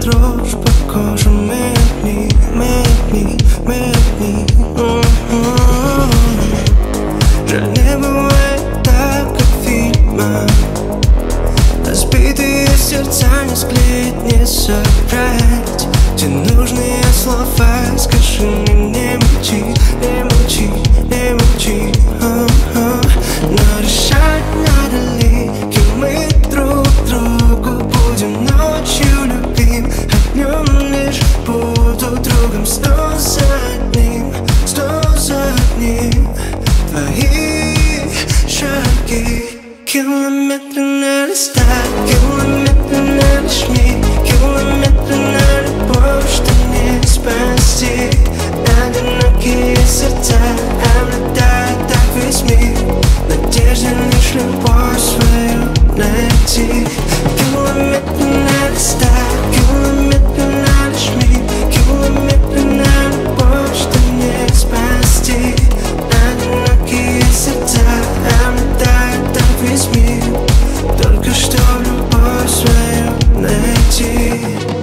дрожь по коже, медни, медни, медни. Жаль, не бывает так, как в фильмах. Разбитые сердца не склеить, не собрать. Те нужные слова, скажи мне, не молчи, не молчи, не молчи. Но решать, надо ли, кем мы друг другу будем. Ночью любим, а днем лишь буду другом. Сто за одним, твои шаги. Километры на листах, километры на лишь километры на любовь, что не спасти. Одинокие сердца обладают так весь мир. Надежда лишь любовь свою найти. Километры на листах, километры на лишь километры на любовь, что не спасти. Одинокие сердца обладают так весь мир. Только что любовь свою найти.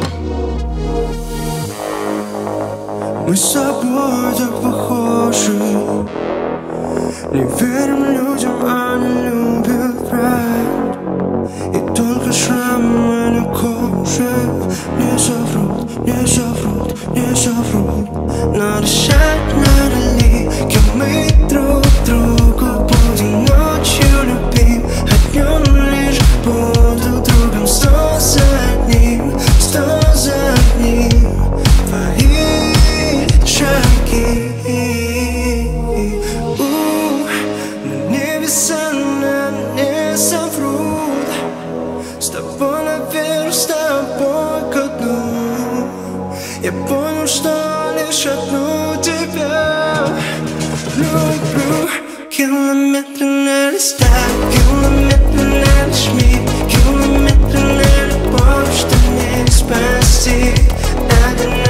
Мы с собой так похожи. Не верим людям, они любят врать. И только шрамы на коже не соврут, не соврут, не соврут. Но решать, надо ли, кем мы друг другу будем. Ночью любим, а днем лишь буду другом. Сто за одним, твои шаги. На небеса нам не соврут. С тобой наверх, с тобой ко дну. Я понял, что лишь одну тебя люблю. Километры на листах, километры на лишь километры на любовь, что не спасти.